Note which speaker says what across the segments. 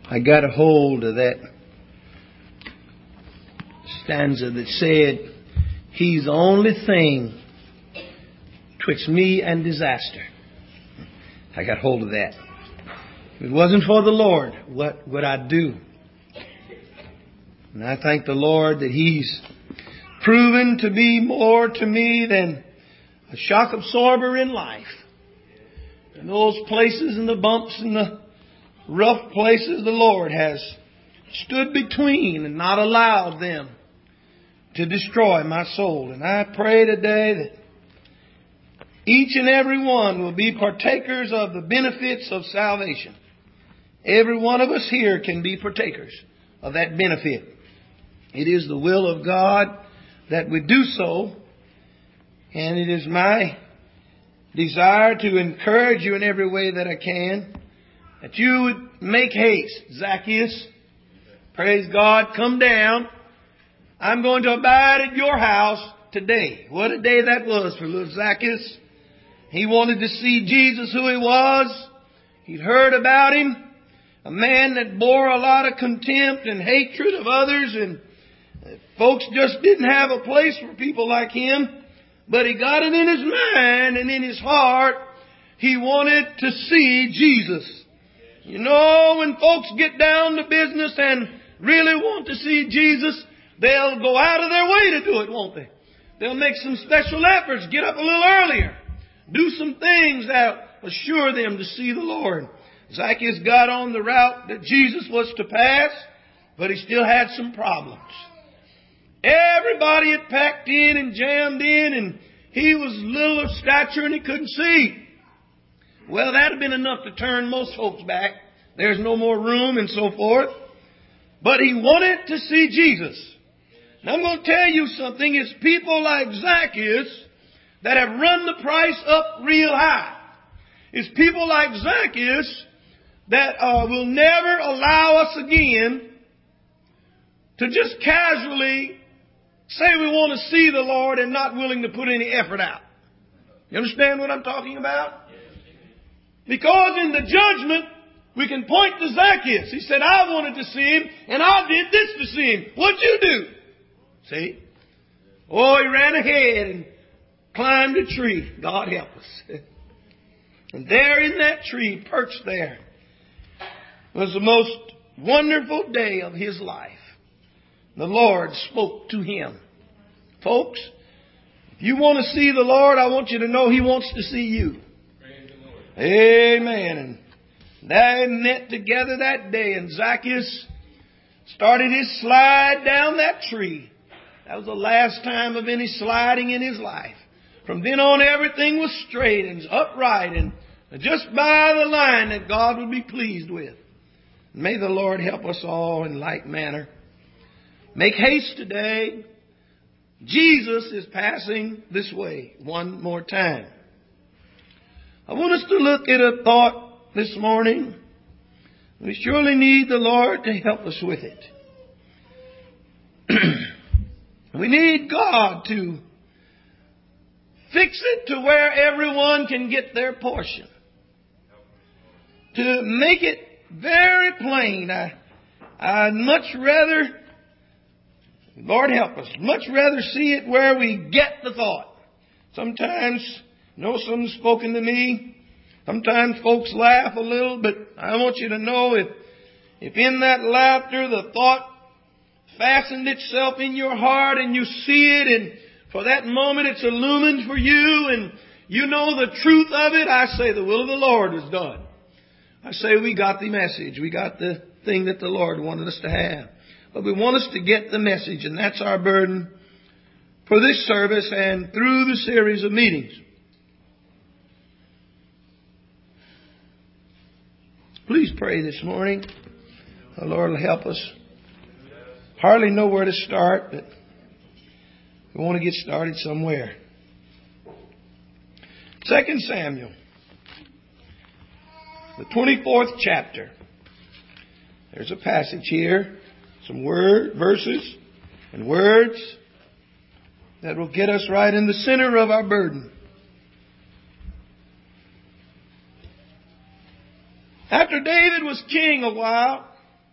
Speaker 1: I got a hold of that stanza that said, He's the only thing twixt me and disaster. I got hold of that. If it wasn't for the Lord, what would I do? And I thank the Lord that He's proven to be more to me than a shock absorber in life. In those places and the bumps and the rough places, the Lord has stood between and not allowed them to destroy my soul. And I pray today that each and every one will be partakers of the benefits of salvation. Every one of us here can be partakers of that benefit. It is the will of God that we do so. And it is my desire to encourage you in every way that I can, that you would make haste. Zacchaeus, praise God, come down. I'm going to abide at your house today. What a day that was for little Zacchaeus. He wanted to see Jesus, who He was. He'd heard about Him. A man that bore a lot of contempt and hatred of others, and folks just didn't have a place for people like him. But he got it in his mind and in his heart. He wanted to see Jesus. You know, when folks get down to business and really want to see Jesus, they'll go out of their way to do it, won't they? They'll make some special efforts, get up a little earlier, do some things that assure them to see the Lord. Zacchaeus got on the route that Jesus was to pass, but he still had some problems. Everybody had packed in and jammed in, and he was little of stature and he couldn't see. Well, that had been enough to turn most folks back. There's no more room and so forth. But he wanted to see Jesus. Now I'm going to tell you something. It's people like Zacchaeus that have run the price up real high. It's people like Zacchaeus that will never allow us again to just casually say we want to see the Lord and not willing to put any effort out. You understand what I'm talking about? Because in the judgment, we can point to Zacchaeus. He said, I wanted to see Him, and I did this to see Him. What'd you do? See? Oh, he ran ahead and climbed a tree. God help us. And there in that tree, perched there, was the most wonderful day of his life. The Lord spoke to him. Folks, if you want to see the Lord, I want you to know He wants to see you. Praise the Lord. Amen. And they met together that day, and Zacchaeus started his slide down that tree. That was the last time of any sliding in his life. From then on, everything was straight and upright and just by the line that God would be pleased with. May the Lord help us all in like manner. Make haste today. Jesus is passing this way one more time. I want us to look at a thought this morning. We surely need the Lord to help us with it. We need God to fix it to where everyone can get their portion. To make it very plain. I'd much rather, Lord help us, much rather see it where we get the thought. Sometimes, someone's spoken to me. Sometimes folks laugh a little, but I want you to know if in that laughter the thought fastened itself in your heart and you see it, and for that moment it's illumined for you and you know the truth of it, I say the will of the Lord is done. I say we got the message. We got the thing that the Lord wanted us to have. But we want us to get the message, and that's our burden for this service and through the series of meetings. Please pray this morning. The Lord will help us. Hardly know where to start, but we want to get started somewhere. 2 Samuel, the 24th chapter. There's a passage here, some verses and words that will get us right in the center of our burden. After David was king a while,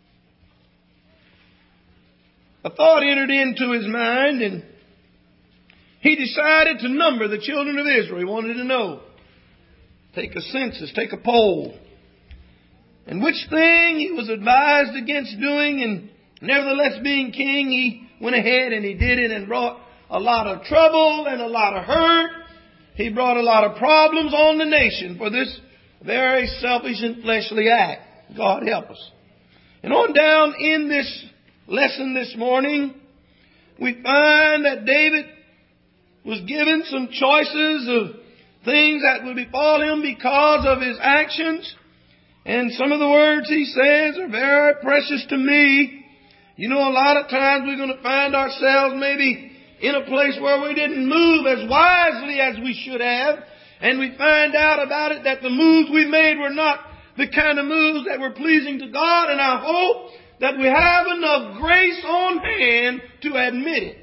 Speaker 1: a thought entered into his mind, and he decided to number the children of Israel. He wanted to know. Take a census, take a poll. And which thing he was advised against doing, and nevertheless being king, he went ahead and he did it and brought a lot of trouble and a lot of hurt. He brought a lot of problems on the nation for this very selfish and fleshly act. God help us. And on down in this lesson this morning, we find that David was given some choices of things that would befall him because of his actions. And some of the words he says are very precious to me. You know, a lot of times we're going to find ourselves maybe in a place where we didn't move as wisely as we should have. And we find out about it that the moves we made were not the kind of moves that were pleasing to God. And I hope that we have enough grace on hand to admit it.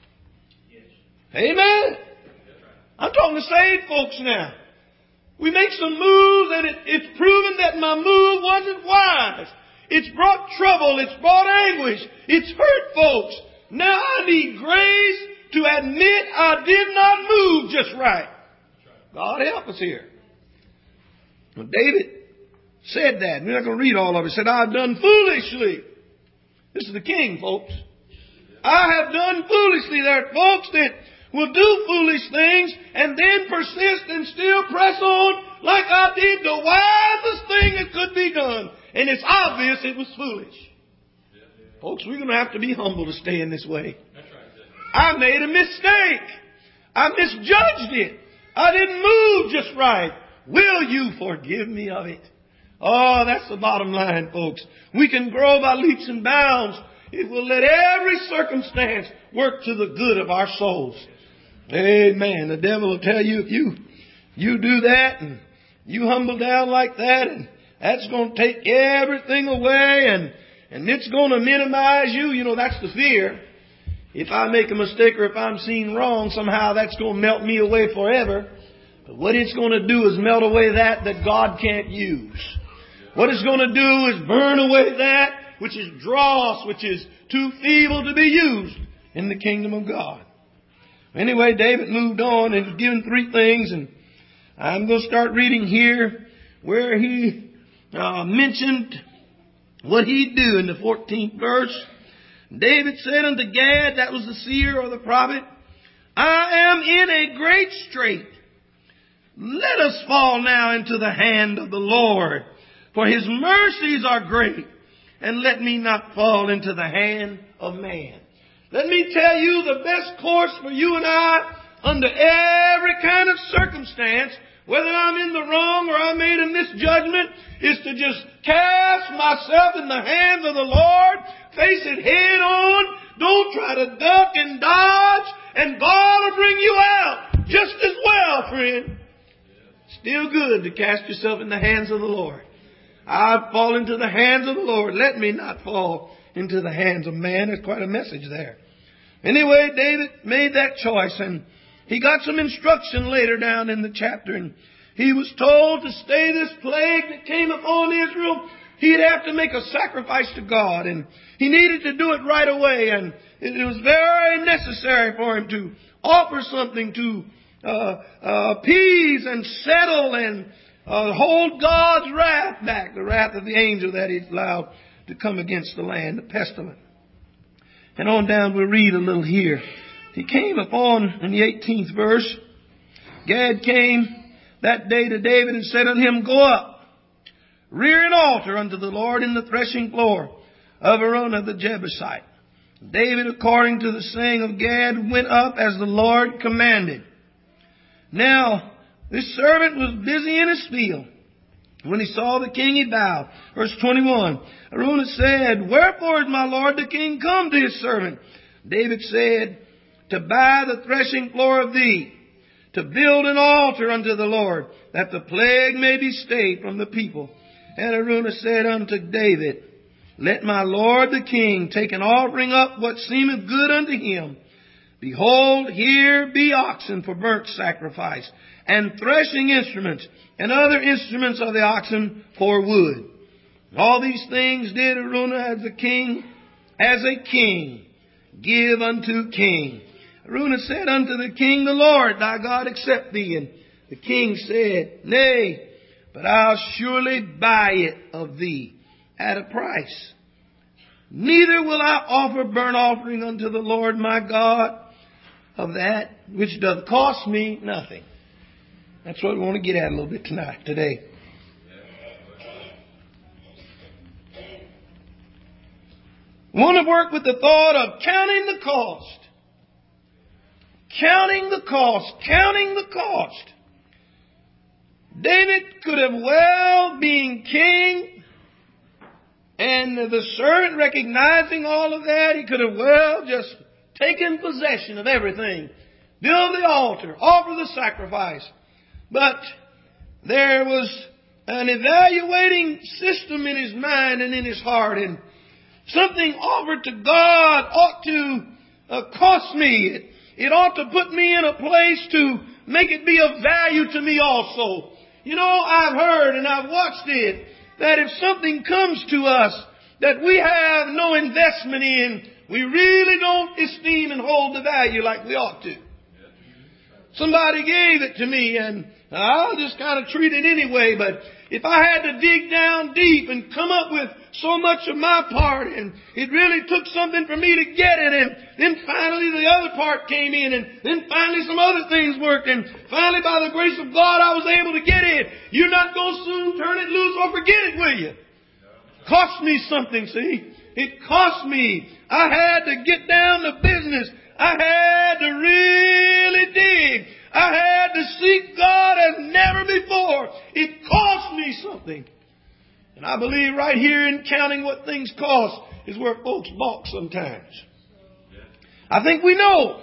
Speaker 1: Amen. I'm talking to saved folks now. We make some moves and it's proven that my move wasn't wise. It's brought trouble. It's brought anguish. It's hurt folks. Now I need grace to admit I did not move just right. God help us here. Well, David said that. We're not going to read all of it. He said, I've done foolishly. This is the king, folks. I have done foolishly. There are folks that will do foolish things and then persist and still press on like I did the wisest thing that could be done. And it's obvious it was foolish. Folks, we're going to have to be humble to stay in this way. I made a mistake. I misjudged it. I didn't move just right. Will you forgive me of it? Oh, that's the bottom line, folks. We can grow by leaps and bounds. It will let every circumstance work to the good of our souls. Amen. The devil will tell you if you do that and you humble down like that, and that's going to take everything away and it's going to minimize you. You know, that's the fear. If I make a mistake or if I'm seen wrong, somehow that's going to melt me away forever. But what it's going to do is melt away that God can't use. What it's going to do is burn away that which is dross, which is too feeble to be used in the kingdom of God. Anyway, David moved on and was given three things, and I'm going to start reading here where he mentioned what he'd do in the 14th verse. David said unto Gad, that was the seer or the prophet, I am in a great strait. Let us fall now into the hand of the Lord, for his mercies are great, and let me not fall into the hand of man. Let me tell you the best course for you and I under every kind of circumstance, whether I'm in the wrong or I made a misjudgment, is to just cast myself in the hands of the Lord, face it head on, don't try to duck and dodge, and God will bring you out just as well, friend. Still good to cast yourself in the hands of the Lord. I've fallen into the hands of the Lord. Let me not fall into the hands of man. There's quite a message there. Anyway, David made that choice, and he got some instruction later down in the chapter, and he was told to stay this plague that came upon Israel. He'd have to make a sacrifice to God, and he needed to do it right away, and it was very necessary for him to offer something to appease and settle and hold God's wrath back, the wrath of the angel that he allowed to come against the land, the pestilence. And on down we'll read a little here. He came upon, in the 18th verse, Gad came that day to David and said unto him, Go up, rear an altar unto the Lord in the threshing floor of Araunah the Jebusite. David, according to the saying of Gad, went up as the Lord commanded. Now, this servant was busy in his field. When he saw the king, he bowed. Verse 21. Araunah said, Wherefore is my lord the king come to his servant? David said, To buy the threshing floor of thee, to build an altar unto the Lord, that the plague may be stayed from the people. And Araunah said unto David, Let my lord the king take an offering up what seemeth good unto him. Behold, here be oxen for burnt sacrifice, and threshing instruments, and other instruments of the oxen for wood. All these things did Araunah as a king, give unto king. Araunah said unto the king, the Lord thy God accept thee. And the king said, Nay, but I'll surely buy it of thee at a price. Neither will I offer burnt offering unto the Lord my God of that which doth cost me nothing. That's what we want to get at a little bit today. We want to work with the thought of counting the cost. Counting the cost. Counting the cost. David could have well been king, and the servant recognizing all of that, he could have well just taken possession of everything, build the altar, offer the sacrifice. But there was an evaluating system in his mind and in his heart, and something offered to God ought to cost me. It ought to put me in a place to make it be of value to me also. You know, I've heard and I've watched it, that if something comes to us that we have no investment in, we really don't esteem and hold the value like we ought to. Somebody gave it to me and I'll just kind of treat it anyway, but if I had to dig down deep and come up with so much of my part, and it really took something for me to get it, and then finally the other part came in, and then finally some other things worked, and finally by the grace of God I was able to get it. You're not going to soon turn it loose or forget it, will you? Cost me something, see? It cost me. I had to get down to business. I had to really dig. I had to seek God as never before. It cost me something. And I believe right here in counting what things cost is where folks balk sometimes. I think we know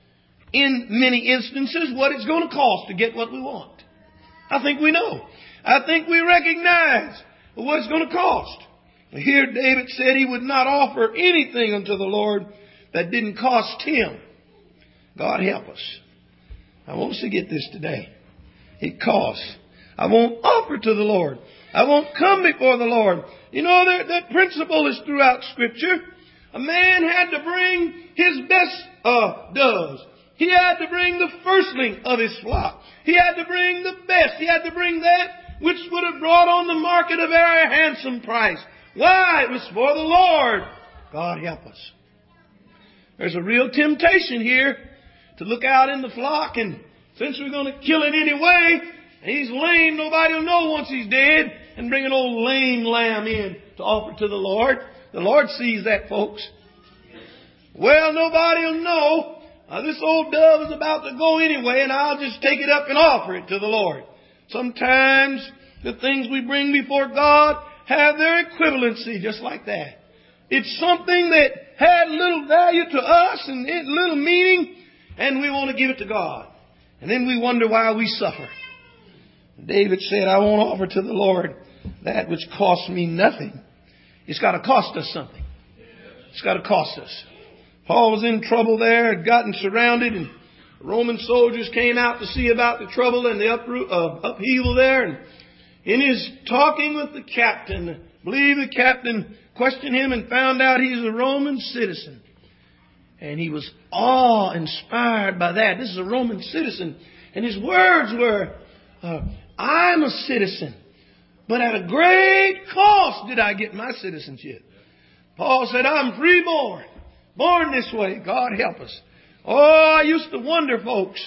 Speaker 1: in many instances what it's going to cost to get what we want. I think we know. I think we recognize what it's going to cost. Here David said he would not offer anything unto the Lord that didn't cost him. God help us. I want us to get this today. It costs. I won't offer to the Lord. I won't come before the Lord. You know, that principle is throughout Scripture. A man had to bring his best doves. He had to bring the firstling of his flock. He had to bring the best. He had to bring that which would have brought on the market a very handsome price. Why? It was for the Lord. God help us. There's a real temptation here to look out in the flock, and since we're going to kill it anyway, and he's lame, nobody will know once he's dead, and bring an old lame lamb in to offer to the Lord. The Lord sees that, folks. Well, nobody will know. This old dove is about to go anyway, and I'll just take it up and offer it to the Lord. Sometimes the things we bring before God have their equivalency just like that. It's something that had little value to us and little meaning, and we want to give it to God. And then we wonder why we suffer. David said, I won't offer to the Lord that which costs me nothing. It's got to cost us something. It's got to cost us. Paul was in trouble there, had gotten surrounded, and Roman soldiers came out to see about the trouble and the upheaval there. And in his talking with the captain, I believe the captain questioned him and found out he's a Roman citizen. And he was awe-inspired by that. This is a Roman citizen. And his words were, I'm a citizen, but at a great cost did I get my citizenship. Paul said, I'm freeborn, born this way. God help us. Oh, I used to wonder, folks.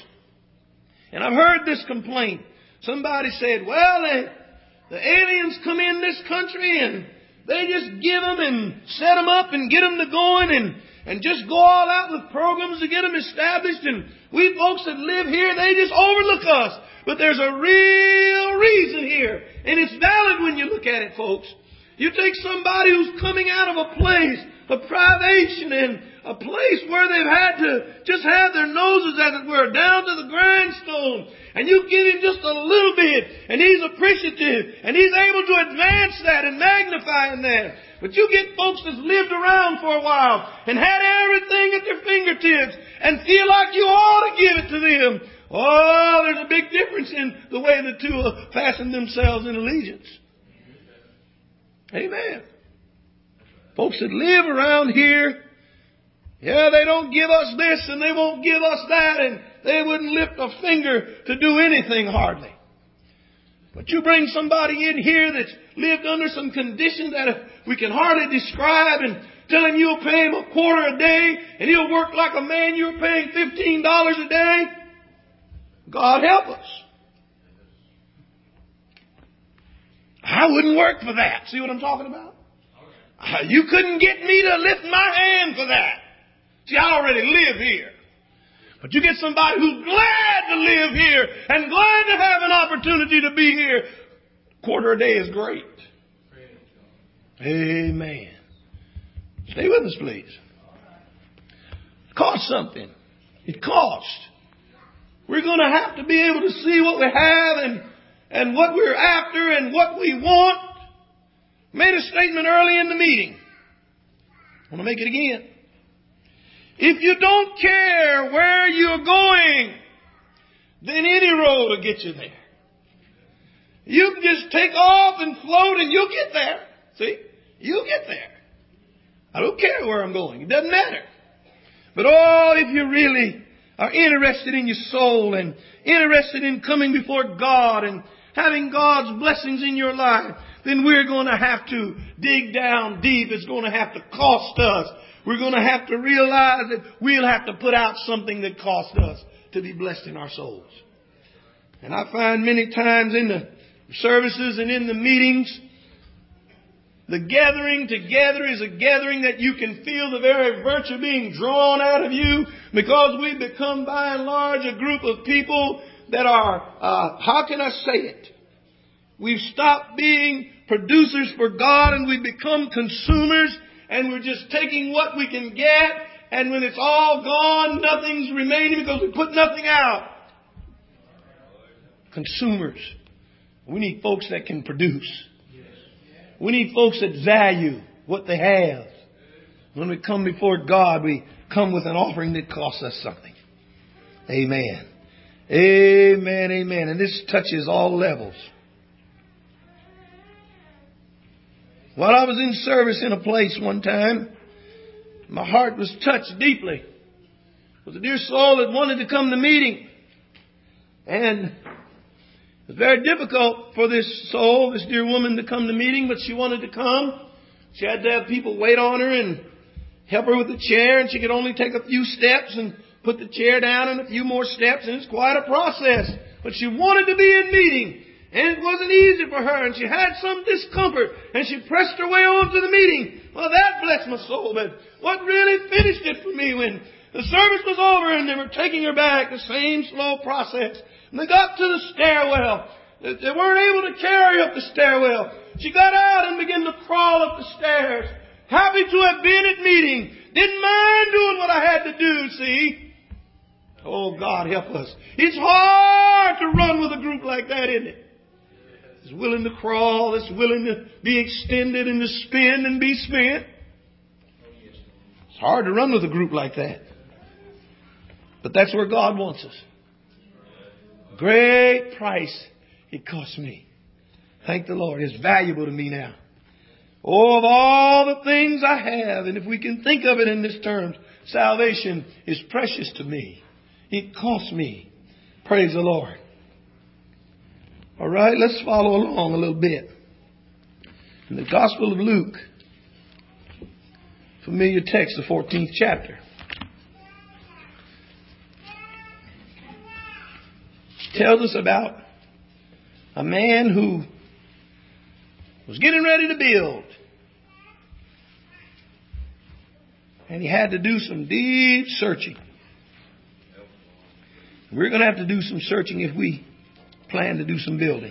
Speaker 1: And I've heard this complaint. Somebody said, well, the aliens come in this country and they just give them and set them up and get them to going and just go all out with programs to get them established. And we folks that live here, they just overlook us. But there's a real reason here. And it's valid when you look at it, folks. You take somebody who's coming out of a place of privation and a place where they've had to just have their noses, as it were, down to the grindstone. And you give him just a little bit, and he's appreciative, and he's able to advance that and magnify in that. But you get folks that's lived around for a while and had everything at their fingertips and feel like you ought to give it to them. Oh, there's a big difference in the way the two fasten themselves in allegiance. Amen. Folks that live around here Yeah, they don't give us this and they won't give us that, and they wouldn't lift a finger to do anything hardly. But you bring somebody in here that's lived under some conditions that we can hardly describe, and tell him you'll pay him $0.25 a day and he'll work like a man you're paying $15 a day. God help us. I wouldn't work for that. See what I'm talking about? You couldn't get me to lift my hand for that. See, I already live here. But you get somebody who's glad to live here and glad to have an opportunity to be here. $0.25 a day is great. Amen. Stay with us, please. It costs something. It costs. We're going to have to be able to see what we have and what we're after and what we want. I made a statement early in the meeting. I want to make it again. If you don't care where you're going, then any road will get you there. You can just take off and float and you'll get there. See? You'll get there. I don't care where I'm going. It doesn't matter. But if you really are interested in your soul and interested in coming before God and having God's blessings in your life, then we're going to have to dig down deep. It's going to have to cost us. We're going to have to realize that we'll have to put out something that costs us to be blessed in our souls. And I find many times in the services and in the meetings, the gathering together is a gathering that you can feel the very virtue being drawn out of you, because we've become by and large a group of people that are, how can I say it? We've stopped being producers for God and we've become consumers, and we're just taking what we can get, and when it's all gone, nothing's remaining because we put nothing out. Consumers. We need folks that can produce. We need folks that value what they have. When we come before God, we come with an offering that costs us something. Amen. Amen, amen. And this touches all levels. While I was in service in a place one time, my heart was touched deeply. It was a dear soul that wanted to come to meeting. And it was very difficult for this soul, this dear woman, to come to meeting, but she wanted to come. She had to have people wait on her and help her with the chair, and she could only take a few steps and put the chair down and a few more steps, and it's quite a process. But she wanted to be in meeting. And it wasn't easy for her, and she had some discomfort, and she pressed her way on to the meeting. Well, that blessed my soul, but what really finished it for me, when the service was over and they were taking her back, the same slow process, and they got to the stairwell. They weren't able to carry her up the stairwell. She got out and began to crawl up the stairs, happy to have been at meeting. Didn't mind doing what I had to do, see? Oh, God help us. It's hard to run with a group like that, isn't it? It's willing to crawl, it's willing to be extended and to spin and be spent. It's hard to run with a group like that. But that's where God wants us. Great price it cost me. Thank the Lord. It's valuable to me now. Oh, of all the things I have, and if we can think of it in this terms, salvation is precious to me. It cost me. Praise the Lord. All right, let's follow along a little bit. In the Gospel of Luke, familiar text, the 14th chapter. Tells us about a man who was getting ready to build. And he had to do some deep searching. We're going to have to do some searching if we plan to do some building.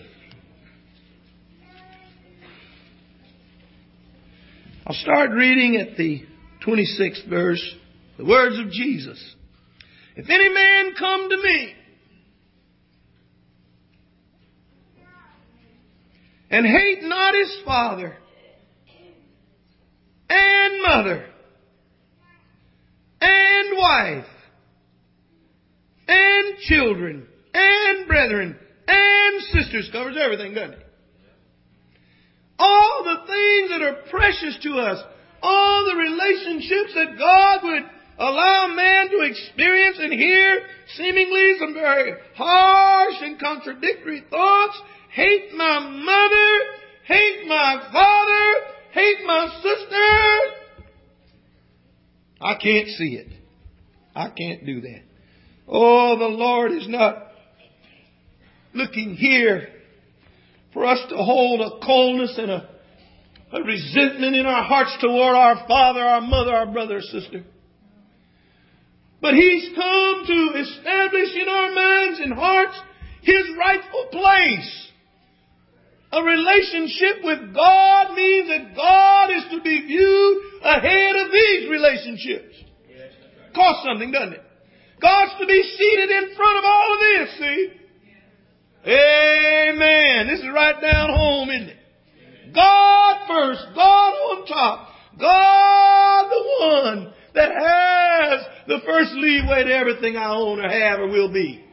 Speaker 1: I'll start reading at the 26th verse, the words of Jesus. If any man come to me and hate not his father and mother and wife and children and brethren and sisters, covers everything, doesn't it? All the things that are precious to us, all the relationships that God would allow man to experience and hear seemingly some very harsh and contradictory thoughts. Hate my mother, hate my father, hate my sister. I can't see it. I can't do that. Oh, the Lord is not looking here for us to hold a coldness and a resentment in our hearts toward our father, our mother, our brother, or sister. But He's come to establish in our minds and hearts His rightful place. A relationship with God means that God is to be viewed ahead of these relationships. Costs something, doesn't it? God's to be seated in front of all of this, see? Amen. This is right down home, isn't it? God first, God on top, God the one that has the first leeway to everything I own or have or will be.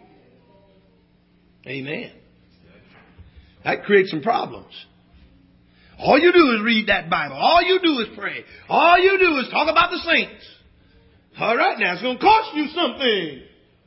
Speaker 1: Amen. That creates some problems. All you do is read that Bible. All you do is pray. All you do is talk about the saints. All right, now it's going to cost you something.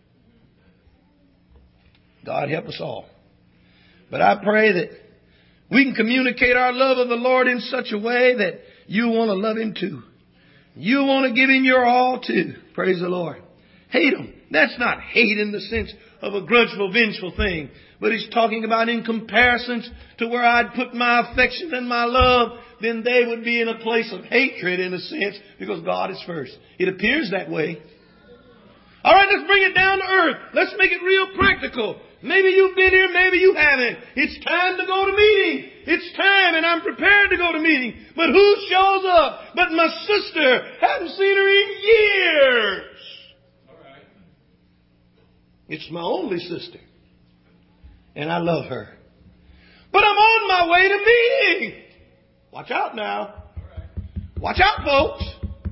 Speaker 1: God help us all. But I pray that we can communicate our love of the Lord in such a way that you want to love Him too. You want to give Him your all too. Praise the Lord. Hate Him. That's not hate in the sense of a grudgeful, vengeful thing. But He's talking about in comparisons to where I'd put my affection and my love, then they would be in a place of hatred in a sense because God is first. It appears that way. All right, let's bring it down to earth. Let's make it real practical. Maybe you've been here, maybe you haven't. It's time to go to meeting. It's time, and I'm prepared to go to meeting. But who shows up? But my sister. Haven't seen her in years. All right. It's my only sister. And I love her. But I'm on my way to meeting. Watch out now. All right. Watch out, folks.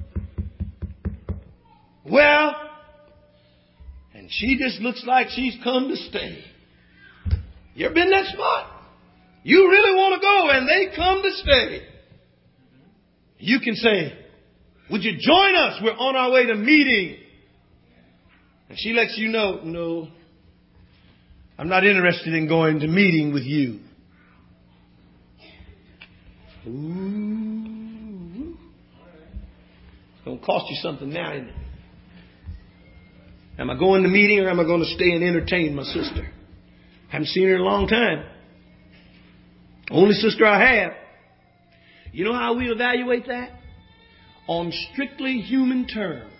Speaker 1: Well, and she just looks like she's come to stay. You ever been in that spot? You really want to go and they come to stay. You can say, would you join us? We're on our way to meeting. And she lets you know, no, I'm not interested in going to meeting with you. Ooh. It's going to cost you something now, isn't it? Am I going to meeting or am I going to stay and entertain my sister? Haven't seen her in a long time. Only sister I have. You know how we evaluate that? On strictly human terms.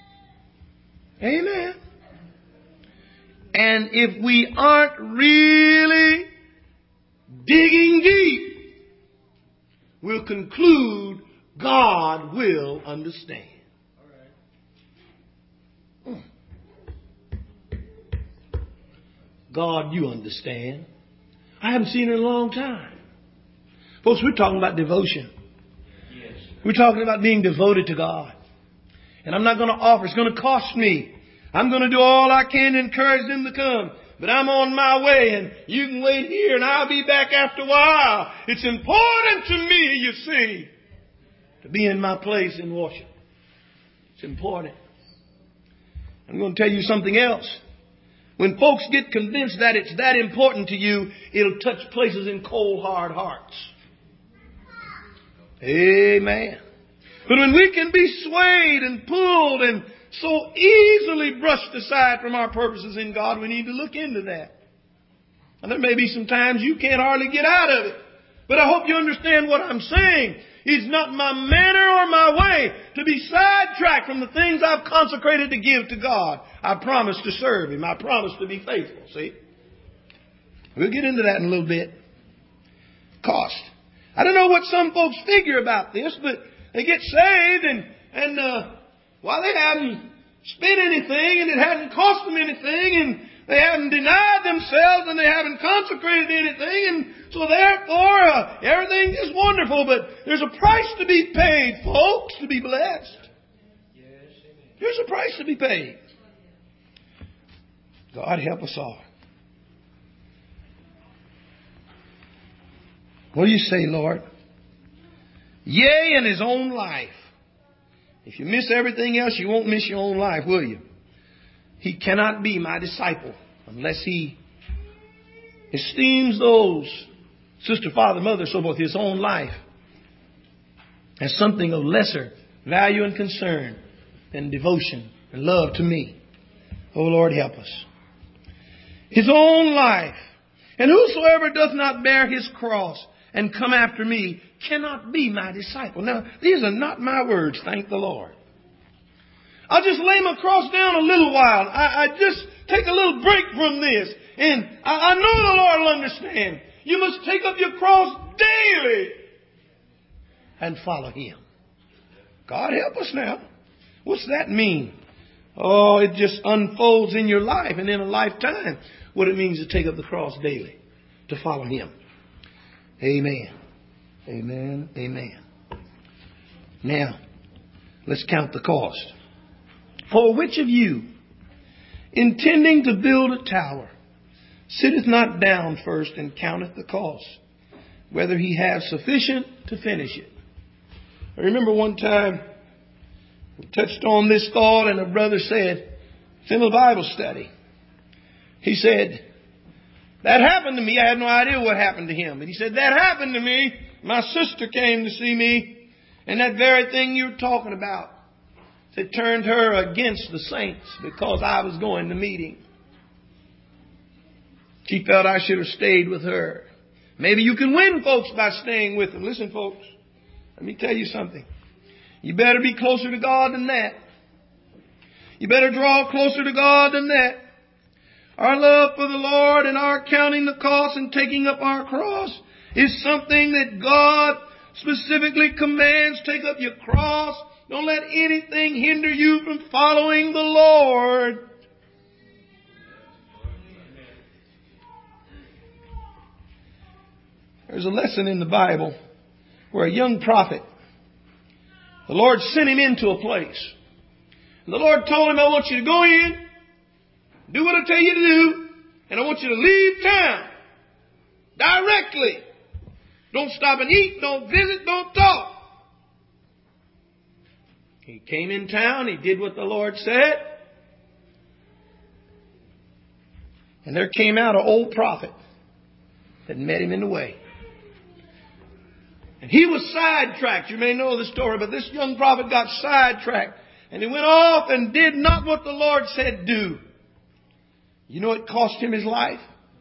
Speaker 1: Amen. And if we aren't really digging deep, we'll conclude God will understand. God, you understand. I haven't seen her in a long time. Folks, we're talking about devotion. Yes. We're talking about being devoted to God. And I'm not going to offer. It's going to cost me. I'm going to do all I can to encourage them to come. But I'm on my way and you can wait here and I'll be back after a while. It's important to me, you see, to be in my place in worship. It's important. I'm going to tell you something else. When folks get convinced that it's that important to you, it'll touch places in cold, hard hearts. Amen. But when we can be swayed and pulled and so easily brushed aside from our purposes in God, we need to look into that. And there may be some times you can't hardly get out of it. But I hope you understand what I'm saying. It's not my manner or my way to be sidetracked from the things I've consecrated to give to God. I promise to serve Him. I promise to be faithful. See? We'll get into that in a little bit. Cost. I don't know what some folks figure about this, but they get saved and while they haven't spent anything and it hasn't cost them anything and they haven't denied themselves and they haven't consecrated anything, and so therefore everything is wonderful. But there's a price to be paid, folks, to be blessed. There's a price to be paid. God help us all. What do you say, Lord? Yea, in His own life, If you miss everything else, you won't miss your own life, will you? He cannot be my disciple unless he esteems those, sister, father, mother, so forth, his own life as something of lesser value and concern than devotion and love to me. Oh, Lord, help us. His own life. And whosoever doth not bear his cross and come after me cannot be my disciple. Now, these are not my words, thank the Lord. I'll just lay my cross down a little while. I just take a little break from this. And I know the Lord will understand. You must take up your cross daily and follow Him. God help us now. What's that mean? Oh, it just unfolds in your life and in a lifetime what it means to take up the cross daily, to follow Him. Amen. Amen. Amen. Now, let's count the cost. For which of you, intending to build a tower, sitteth not down first and counteth the cost, whether he have sufficient to finish it? I remember one time we touched on this thought and a brother said, it's in a Bible study. He said, that happened to me. I had no idea what happened to him. But he said, that happened to me. My sister came to see me. And that very thing you're talking about, it turned her against the saints because I was going to meeting. She felt I should have stayed with her. Maybe you can win folks by staying with them. Listen, folks, let me tell you something. You better be closer to God than that. You better draw closer to God than that. Our love for the Lord and our counting the cost and taking up our cross is something that God specifically commands. Take up your cross. Don't let anything hinder you from following the Lord. There's a lesson in the Bible where a young prophet, the Lord sent him into a place. And the Lord told him, I want you to go in, do what I tell you to do, and I want you to leave town directly. Don't stop and eat, don't visit, don't talk. He came in town, he did what the Lord said. And there came out an old prophet that met him in the way. And he was sidetracked. You may know the story, but this young prophet got sidetracked. And he went off and did not what the Lord said do. You know it cost him his life?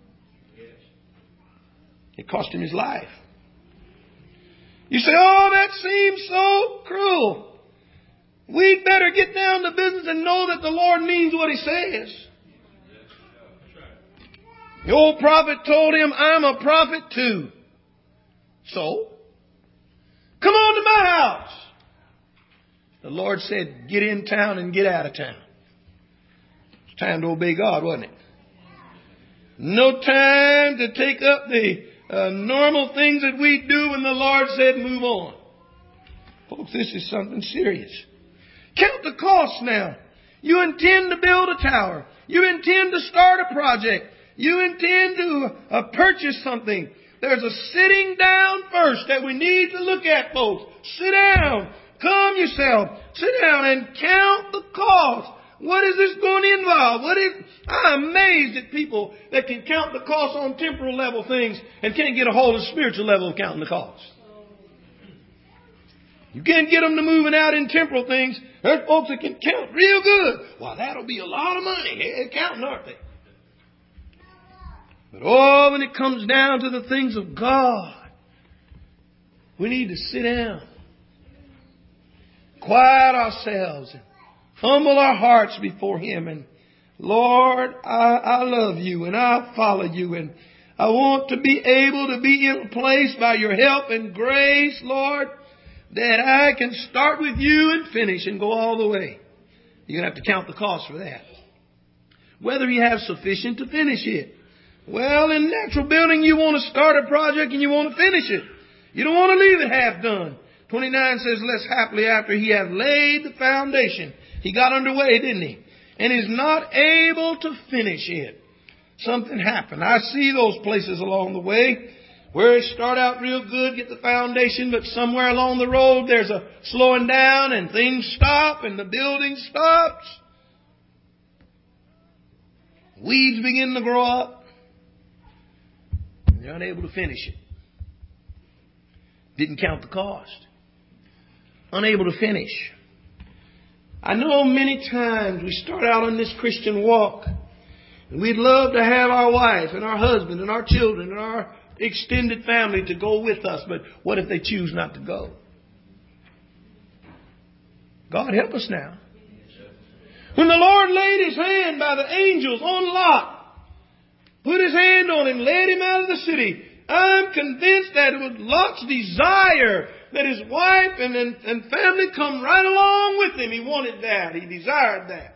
Speaker 1: It cost him his life. You say, oh, that seems so cruel. We'd better get down to business and know that the Lord means what He says. The old prophet told him, I'm a prophet too. So, come on to my house. The Lord said, get in town and get out of town. It's time to obey God, wasn't it? No time to take up the normal things that we do when the Lord said move on. Folks, this is something serious. Count the cost now. You intend to build a tower. You intend to start a project. You intend to purchase something. There's a sitting down first that we need to look at, folks. Sit down. Calm yourself. Sit down and count the cost. What is this going to involve? I'm amazed at people that can count the cost on temporal level things and can't get a hold of the spiritual level of counting the cost. You can't get them to moving out in temporal things. There's folks that can count real good. Well, that'll be a lot of money. They're counting, aren't they? But when it comes down to the things of God, we need to sit down, quiet ourselves, and humble our hearts before Him. And Lord, I love you and I follow you. And I want to be able to be in a place by your help and grace, Lord, that I can start with you and finish and go all the way. You're going to have to count the cost for that. Whether you have sufficient to finish it. Well, in natural building, you want to start a project and you want to finish it. You don't want to leave it half done. 29 says, less happily after he hath laid the foundation. He got underway, didn't he? And is not able to finish it. Something happened. I see those places along the way Where they start out real good, get the foundation, but somewhere along the road there's a slowing down and things stop and the building stops. Weeds begin to grow up. And they're unable to finish it. Didn't count the cost. Unable to finish. I know many times we start out on this Christian walk and we'd love to have our wife and our husband and our children and our extended family to go with us, but what if they choose not to go? God help us now. When the Lord laid His hand by the angels on Lot, put His hand on him, led him out of the city, I'm convinced that it was Lot's desire that his wife and family come right along with him. He wanted that. He desired that.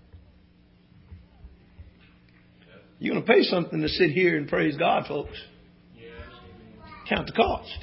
Speaker 1: You're going to pay something to sit here and praise God, folks. Count the cost.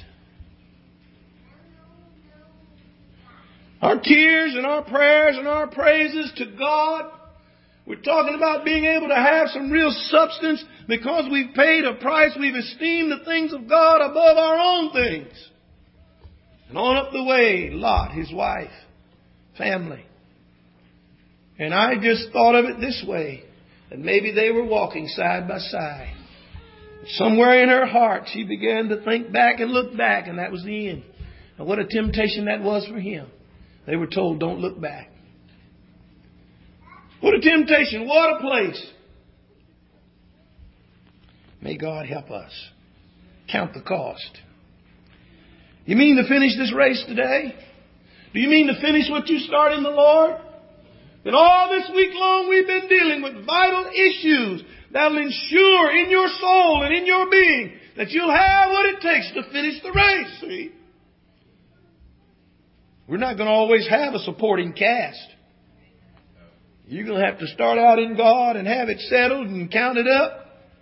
Speaker 1: Our tears and our prayers and our praises to God. We're talking about being able to have some real substance because we've paid a price. We've esteemed the things of God above our own things. And on up the way, Lot, his wife, family. And I just thought of it this way, that maybe they were walking side by side. Somewhere in her heart, she began to think back and look back, and that was the end. And what a temptation that was for him. They were told, don't look back. What a temptation. What a place. May God help us. Count the cost. You mean to finish this race today? Do you mean to finish what you started in the Lord? And all this week long we've been dealing with vital issues that will ensure in your soul and in your being that you'll have what it takes to finish the race. See? We're not going to always have a supporting cast. You're going to have to start out in God and have it settled and count it up.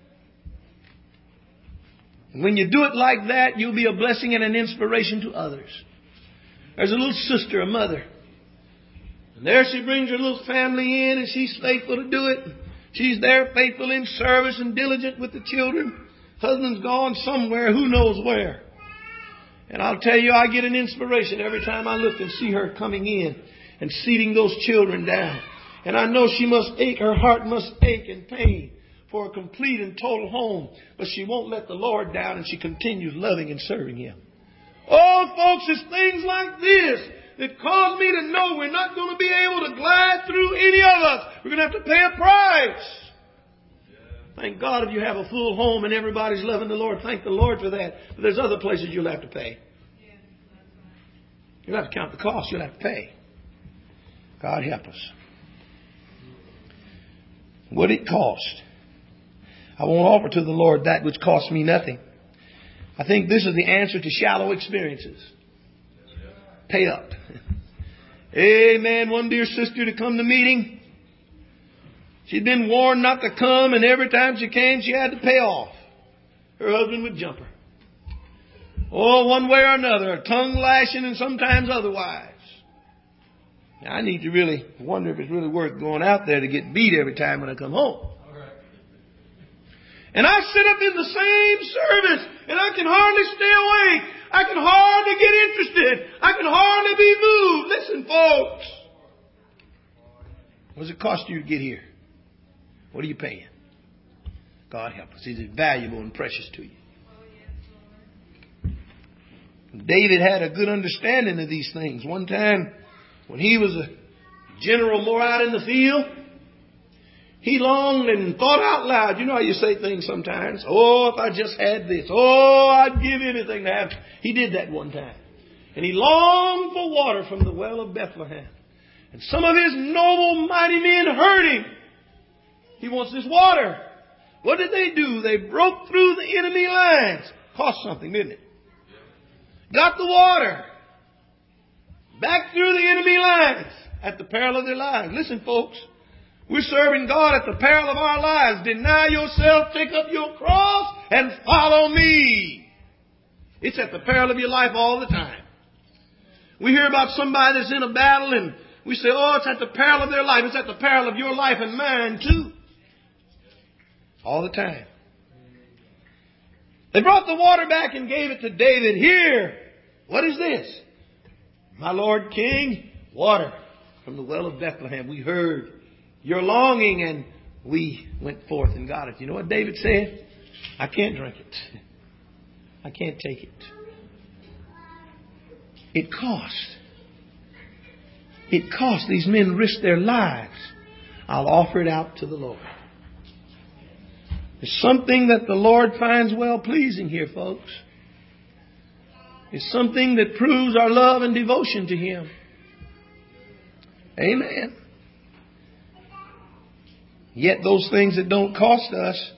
Speaker 1: And when you do it like that, you'll be a blessing and an inspiration to others. There's a little sister, a mother. And there she brings her little family in and she's faithful to do it. She's there faithful in service and diligent with the children. Husband's gone somewhere, who knows where. And I'll tell you, I get an inspiration every time I look and see her coming in and seating those children down. And I know she must ache, her heart must ache in pain for a complete and total home. But she won't let the Lord down and she continues loving and serving Him. Oh, folks, it's things like this that cause me to know we're not going to be able to glide through, any of us. We're going to have to pay a price. Thank God if you have a full home and everybody's loving the Lord. Thank the Lord for that. But there's other places you'll have to pay. You'll have to count the cost. You'll have to pay. God help us. What it cost. I won't offer to the Lord that which costs me nothing. I think this is the answer to shallow experiences. Pay up. Amen. One dear sister to come to meeting. She'd been warned not to come, and every time she came, she had to pay off. Her husband would jump her. Oh, one way or another, a tongue lashing and sometimes otherwise. Now, I need to really wonder if it's really worth going out there to get beat every time when I come home. And I sit up in the same service and I can hardly stay awake. I can hardly get interested. I can hardly be moved. Listen, folks. What does it cost you to get here? What are you paying? God help us. Is it valuable and precious to you? David had a good understanding of these things. One time when he was a general more out in the field, he longed and thought out loud. You know how you say things sometimes. Oh, if I just had this. Oh, I'd give anything to have. He did that one time. And he longed for water from the well of Bethlehem. And some of his noble, mighty men heard him. He wants this water. What did they do? They broke through the enemy lines. Cost something, didn't it? Got the water. Back through the enemy lines at the peril of their lives. Listen, folks. We're serving God at the peril of our lives. Deny yourself, take up your cross, and follow me. It's at the peril of your life all the time. We hear about somebody that's in a battle and we say, oh, it's at the peril of their life. It's at the peril of your life and mine too. All the time. They brought the water back and gave it to David. Here, what is this? My Lord King, water from the well of Bethlehem. We heard your longing and we went forth and got it. You know what David said? I can't drink it. I can't take it. It cost. It cost. These men risked their lives. I'll offer it out to the Lord. There's something that the Lord finds well pleasing here, folks. It's something that proves our love and devotion to Him. Amen. Yet those things that don't cost us,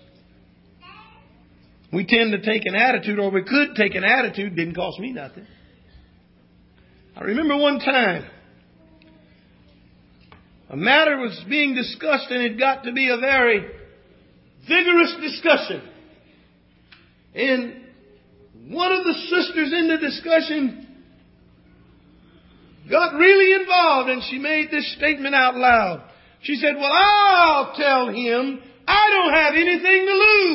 Speaker 1: we tend to take an attitude, or we could take an attitude, didn't cost me nothing. I remember one time, a matter was being discussed and it got to be a very vigorous discussion. And one of the sisters in the discussion got really involved and she made this statement out loud. She said, well, I'll tell him I don't have anything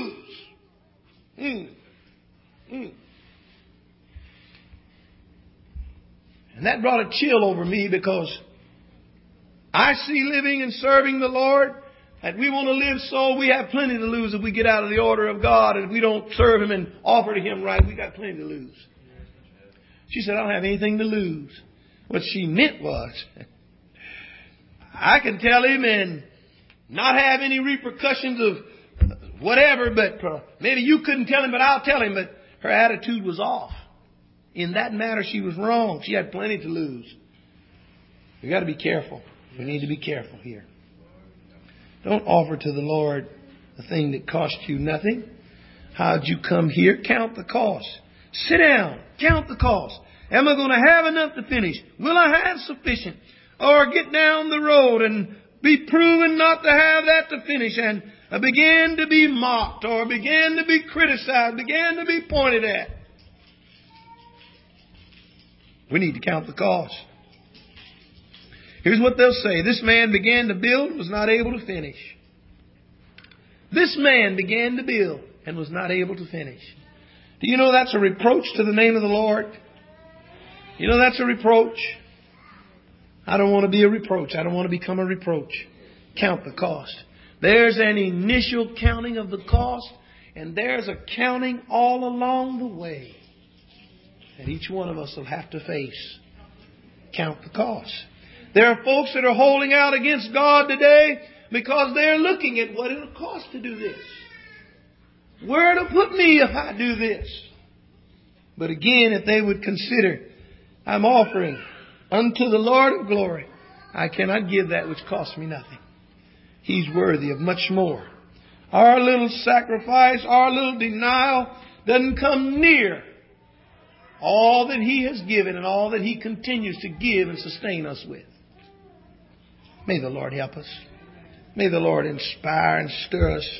Speaker 1: to lose. And that brought a chill over me, because I see living and serving the Lord that we want to live so we have plenty to lose if we get out of the order of God, and if we don't serve Him and offer to Him right, we got plenty to lose. She said, I don't have anything to lose. What she meant was, I can tell him and not have any repercussions of whatever, but maybe you couldn't tell him, but I'll tell him. But her attitude was off. In that matter, she was wrong. She had plenty to lose. We've got to be careful. We need to be careful here. Don't offer to the Lord a thing that cost you nothing. How'd you come here? Count the cost. Sit down. Count the cost. Am I going to have enough to finish? Will I have sufficient? Or get down the road and be proven not to have that to finish, and begin to be mocked, or begin to be criticized, begin to be pointed at. We need to count the cost. Here's what they'll say. This man began to build and was not able to finish. This man began to build and was not able to finish. Do you know that's a reproach to the name of the Lord? You know that's a reproach. I don't want to be a reproach. I don't want to become a reproach. Count the cost. There's an initial counting of the cost, and there's a counting all along the way that each one of us will have to face. Count the cost. There are folks that are holding out against God today because they're looking at what it'll cost to do this. Where it'll put me if I do this. But again, if they would consider, I'm offering unto the Lord of glory. I cannot give that which costs me nothing. He's worthy of much more. Our little sacrifice, our little denial doesn't come near all that He has given and all that He continues to give and sustain us with. May the Lord help us. May the Lord inspire and stir us.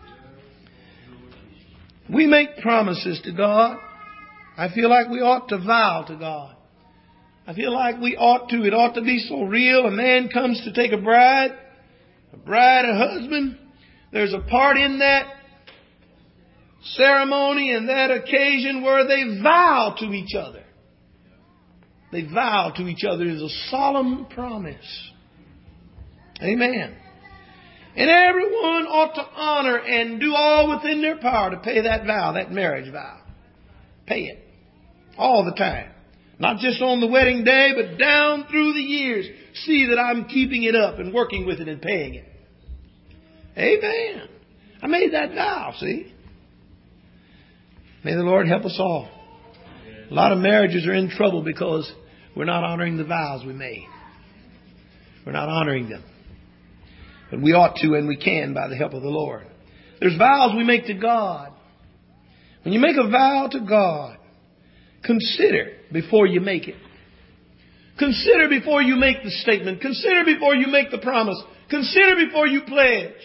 Speaker 1: We make promises to God. I feel like we ought to vow to God. I feel like we ought to. It ought to be so real. A man comes to take a bride, a husband. There's a part in that ceremony and that occasion where they vow to each other. They vow to each other. It is a solemn promise. Amen. And everyone ought to honor and do all within their power to pay that vow, that marriage vow. Pay it. All the time. Not just on the wedding day, but down through the years. See that I'm keeping it up and working with it and paying it. Amen. I made that vow, see. May the Lord help us all. A lot of marriages are in trouble because we're not honoring the vows we made. We're not honoring them. But we ought to, and we can by the help of the Lord. There's vows we make to God. When you make a vow to God, consider before you make it. Consider before you make the statement. Consider before you make the promise. Consider before you pledge.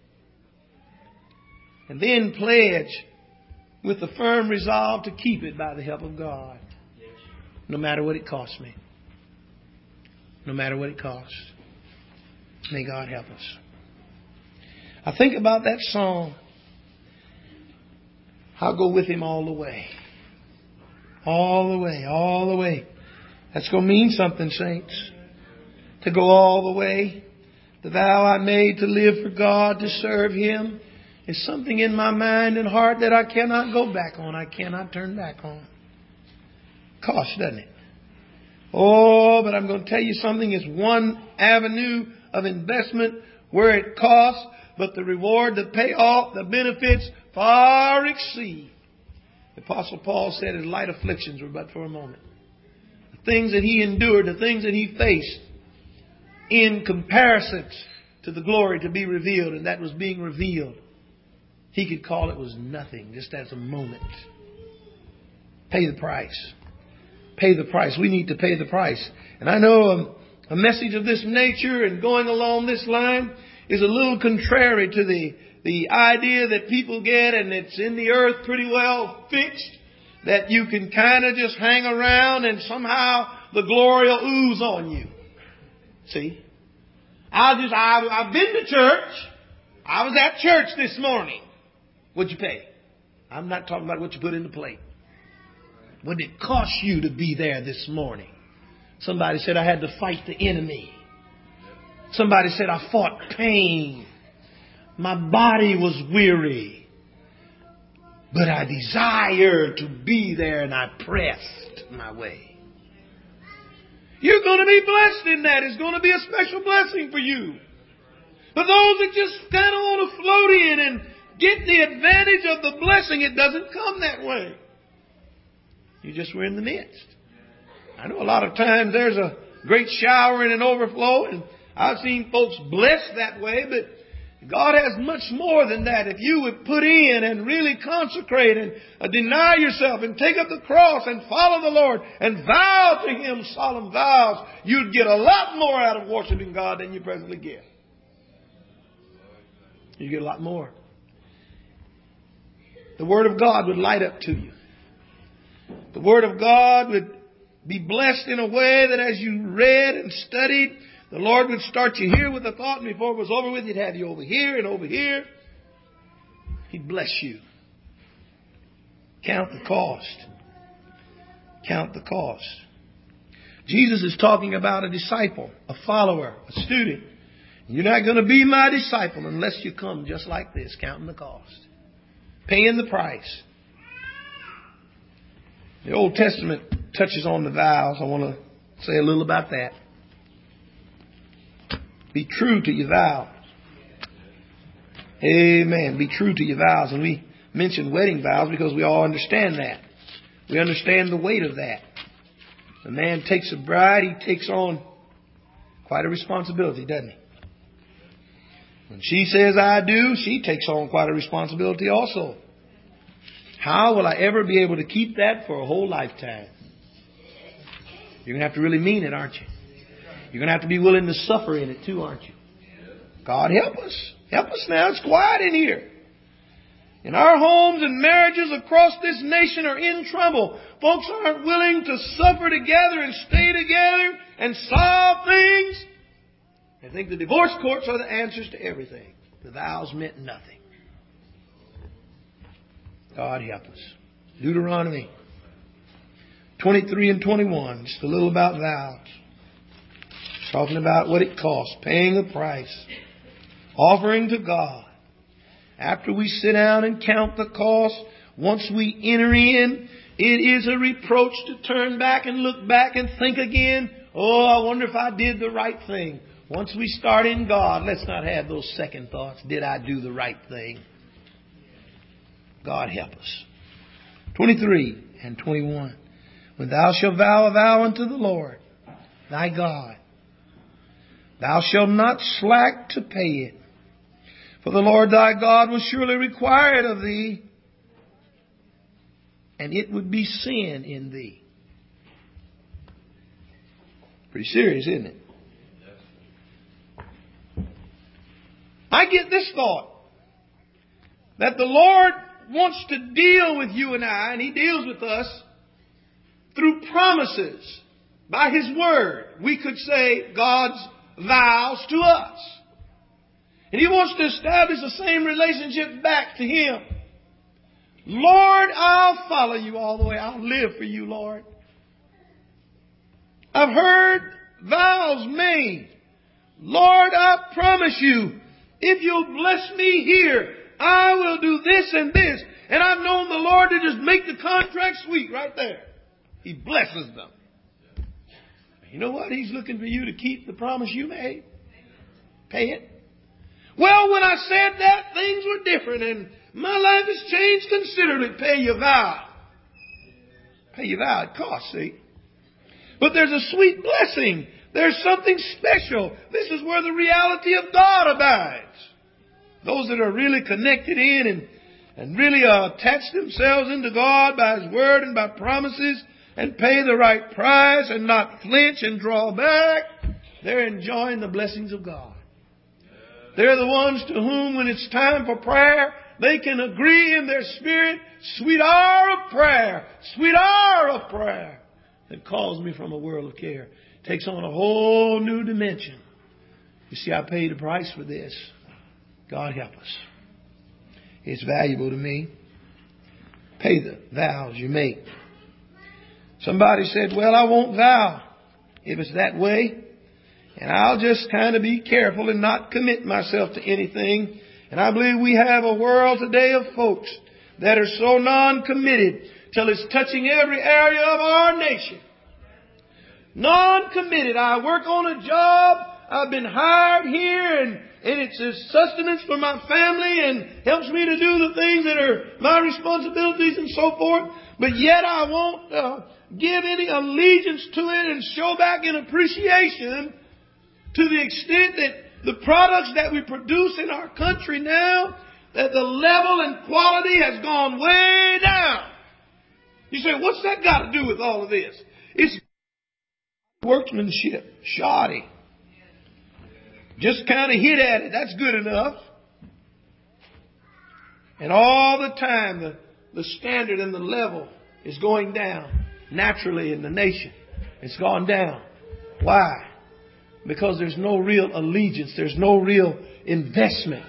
Speaker 1: And then pledge with the firm resolve to keep it by the help of God. No matter what it costs me. No matter what it costs. May God help us. I think about that song. I'll go with Him all the way. All the way, all the way. That's going to mean something, saints. To go all the way. The vow I made to live for God, to serve Him, is something in my mind and heart that I cannot go back on. I cannot turn back on. Costs, doesn't it? Oh, but I'm going to tell you something. It's one avenue of investment where it costs, but the reward, the payoff, the benefits far exceed. The Apostle Paul said his light afflictions were but for a moment. The things that he endured, the things that he faced, in comparison to the glory to be revealed, and that was being revealed, he could call it was nothing, just as a moment. Pay the price. Pay the price. We need to pay the price. And I know a message of this nature and going along this line is a little contrary to the idea that people get, and it's in the earth pretty well fixed, that you can kind of just hang around and somehow the glory will ooze on you. See? I've been to church. I was at church this morning. What'd you pay? I'm not talking about what you put in the plate. What did it cost you to be there this morning? Somebody said I had to fight the enemy. Somebody said I fought pain. My body was weary. But I desired to be there and I pressed my way. You're going to be blessed in that. It's going to be a special blessing for you. But those that just kind of want to float in and get the advantage of the blessing, it doesn't come that way. You just were in the midst. I know a lot of times there's a great shower and an overflow, and I've seen folks blessed that way, but God has much more than that. If you would put in and really consecrate and deny yourself and take up the cross and follow the Lord and vow to Him solemn vows, you'd get a lot more out of worshiping God than you presently get. You get a lot more. The Word of God would light up to you. The Word of God would be blessed in a way that as you read and studied, the Lord would start you here with a thought, and before it was over with, He'd have you over here and over here. He'd bless you. Count the cost. Count the cost. Jesus is talking about a disciple, a follower, a student. You're not going to be my disciple unless you come just like this, counting the cost. Paying the price. The Old Testament touches on the vows. I want to say a little about that. Be true to your vows. Amen. Be true to your vows. And we mention wedding vows because we all understand that. We understand the weight of that. The man takes a bride, he takes on quite a responsibility, doesn't he? When she says I do, she takes on quite a responsibility also. How will I ever be able to keep that for a whole lifetime? You're going to have to really mean it, aren't you? You're going to have to be willing to suffer in it too, aren't you? God help us. Help us now. It's quiet in here. And our homes and marriages across this nation are in trouble. Folks aren't willing to suffer together and stay together and solve things. They think the divorce courts are the answers to everything. The vows meant nothing. God help us. Deuteronomy 23 and 21. Just a little about vows. Talking about what it costs. Paying a price. Offering to God. After we sit down and count the cost, once we enter in, it is a reproach to turn back and look back and think again, oh, I wonder if I did the right thing. Once we start in God, let's not have those second thoughts. Did I do the right thing? God help us. 23 and 21. When thou shalt vow a vow unto the Lord, thy God, thou shalt not slack to pay it. For the Lord thy God will surely require it of thee, and it would be sin in thee. Pretty serious, isn't it? I get this thought, that the Lord wants to deal with you and I, and He deals with us through promises. By His Word, we could say God's vows to us. And He wants to establish the same relationship back to Him. Lord, I'll follow you all the way. I'll live for you, Lord. I've heard vows made. Lord, I promise you, if you'll bless me here, I will do this and this. And I've known the Lord to just make the contract sweet right there. He blesses them. You know what? He's looking for you to keep the promise you made. Pay it. Well, when I said that, things were different and my life has changed considerably. Pay your vow. Pay your vow. It costs, see. But there's a sweet blessing. There's something special. This is where the reality of God abides. Those that are really connected in and really attach themselves into God by His Word and by promises and pay the right price and not flinch and draw back, they're enjoying the blessings of God. They're the ones to whom, when it's time for prayer, they can agree in their spirit, sweet hour of prayer, sweet hour of prayer that calls me from a world of care. Takes on a whole new dimension. You see, I paid a price for this. God help us. It's valuable to me. Pay the vows you make. Somebody said, well, I won't vow if it's that way. And I'll just kind of be careful and not commit myself to anything. And I believe we have a world today of folks that are so non-committed till it's touching every area of our nation. Non-committed. I work on a job. I've been hired here and it's a sustenance for my family and helps me to do the things that are my responsibilities and so forth. But yet I won't give any allegiance to it and show back in appreciation to the extent that the products that we produce in our country now, that the level and quality has gone way down. You say, what's that got to do with all of this? It's workmanship, shoddy. Just kind of hit at it. That's good enough. And all the time, the standard and the level is going down naturally in the nation. It's gone down. Why? Because there's no real allegiance. There's no real investment.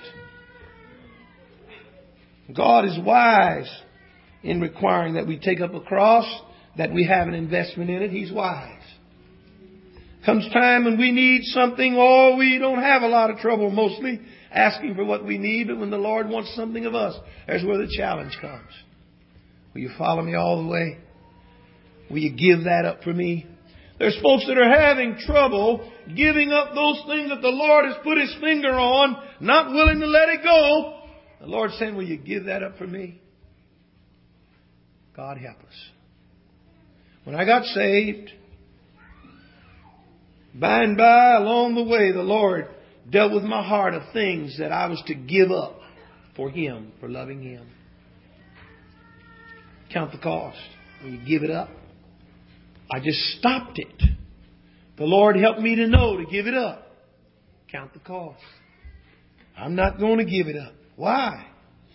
Speaker 1: God is wise in requiring that we take up a cross, that we have an investment in it. He's wise. Comes time when we need something, we don't have a lot of trouble mostly asking for what we need. But when the Lord wants something of us, there's where the challenge comes. Will you follow me all the way? Will you give that up for me? There's folks that are having trouble giving up those things that the Lord has put His finger on, not willing to let it go. The Lord's saying, will you give that up for me? God help us. When I got saved, by and by, along the way, the Lord dealt with my heart of things that I was to give up for Him, for loving Him. Count the cost. Will you give it up? I just stopped it. The Lord helped me to know to give it up. Count the cost. I'm not going to give it up. Why?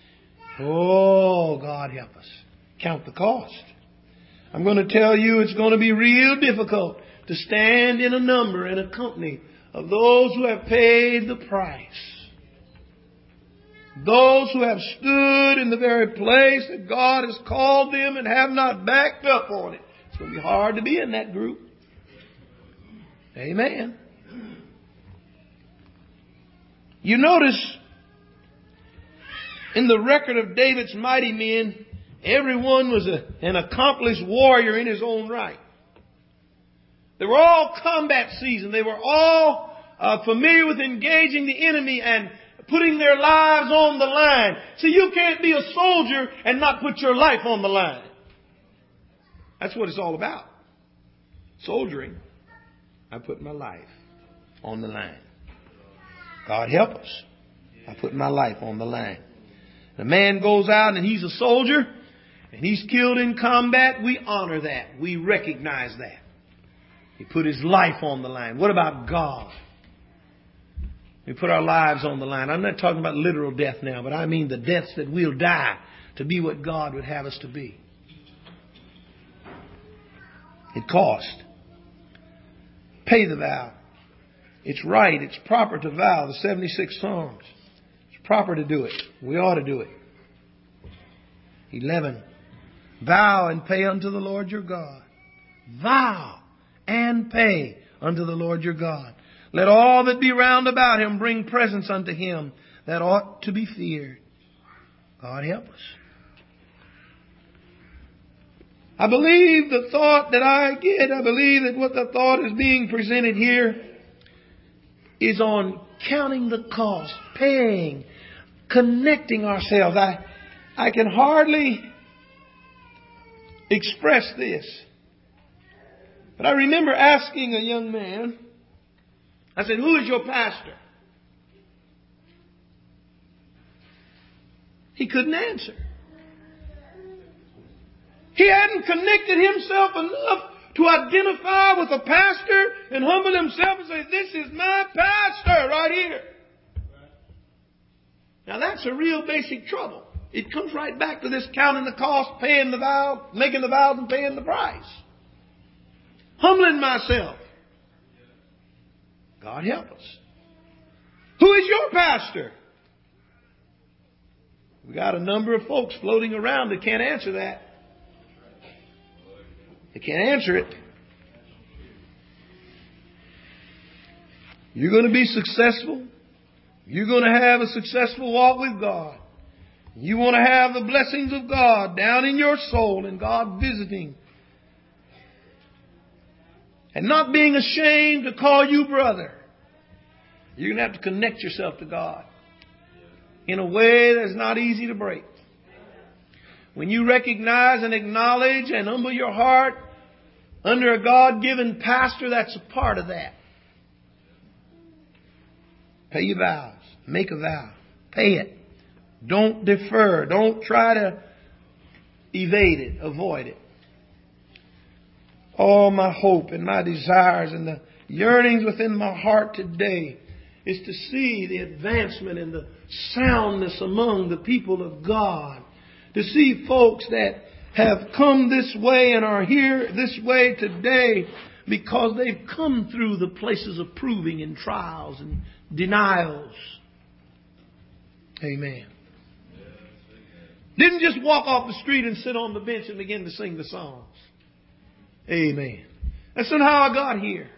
Speaker 1: Oh, God help us. Count the cost. I'm going to tell you it's going to be real difficult to stand in a number and a company of those who have paid the price. Those who have stood in the very place that God has called them and have not backed up on it. It's going to be hard to be in that group. Amen. You notice in the record of David's mighty men, everyone was an accomplished warrior in his own right. They were all combat seasoned. They were all familiar with engaging the enemy and putting their lives on the line. See, you can't be a soldier and not put your life on the line. That's what it's all about. Soldiering. I put my life on the line. God help us. I put my life on the line. The man goes out and he's a soldier and he's killed in combat. We honor that. We recognize that. He put his life on the line. What about God? We put our lives on the line. I'm not talking about literal death now, but I mean the deaths that we'll die to be what God would have us to be. It cost. Pay the vow. It's right. It's proper to vow the 76 Psalms. It's proper to do it. We ought to do it. 11. Vow and pay unto the Lord your God. Vow and pay unto the Lord your God. Let all that be round about him bring presents unto him that ought to be feared. God help us. I believe the thought that I get, I believe that what the thought is being presented here is on counting the cost, paying, connecting ourselves. I can hardly express this. But I remember asking a young man, I said, who is your pastor? He couldn't answer. He hadn't connected himself enough to identify with a pastor and humble himself and say, this is my pastor right here. Now that's a real basic trouble. It comes right back to this counting the cost, paying the vow, making the vows and paying the price. Humbling myself. God help us. Who is your pastor? We got a number of folks floating around that can't answer that. They can't answer it. You're going to be successful. You're going to have a successful walk with God. You want to have the blessings of God down in your soul and God visiting. And not being ashamed to call you brother. You're going to have to connect yourself to God in a way that's not easy to break. When you recognize and acknowledge and humble your heart under a God-given pastor, that's a part of that. Pay your vows. Make a vow. Pay it. Don't defer. Don't try to evade it. Avoid it. All my hope and my desires and the yearnings within my heart today is to see the advancement and the soundness among the people of God. To see folks that have come this way and are here this way today because they've come through the places of proving and trials and denials. Amen. Didn't just walk off the street and sit on the bench and begin to sing the songs. Amen. That's not how I got here.